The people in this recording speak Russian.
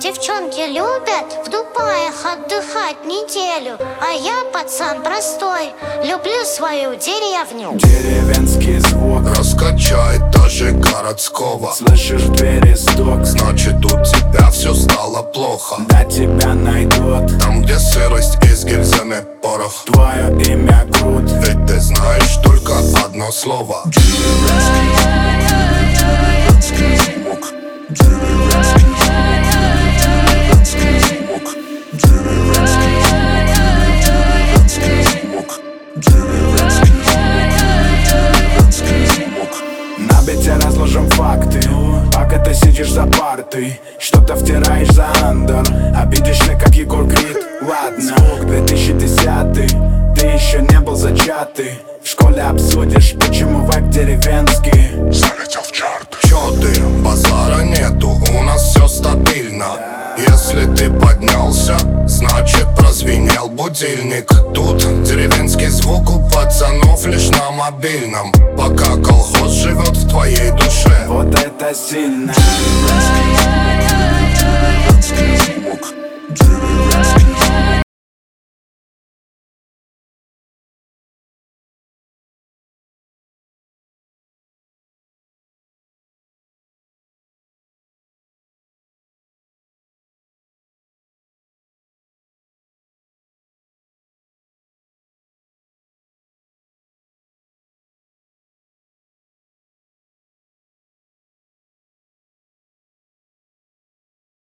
девчонки любят в Дубаях отдыхать неделю. А я, пацан простой, люблю свою деревню. Деревенский звук раскачает даже городского. Слышишь в двери стук, значит у тебя все стало плохо. да тебя найдут Там, где сырость и с гильзами порох. Твое имя Крут, ведь ты знаешь только одно слово. Деревенский звук, деревенский звук, деревенский звук, деревенский звук. на бите разложим факты. Пока ты сидишь за партой, что-то втираешь за андер. Обидишься, как Егор Крид. Ладно, звук 2010, ты еще не был зачатый. В школе обсудишь, почему вайб деревенский Залетел в чарты. Чё ты, базара нету, у нас все стабильно. Если ты поднялся, значит прозвенел будильник. Тут деревенский звук у пацанов лишь на мобильном. Пока колхоз живет в твоей душе. вот это сильно. Деревенский звук, деревенский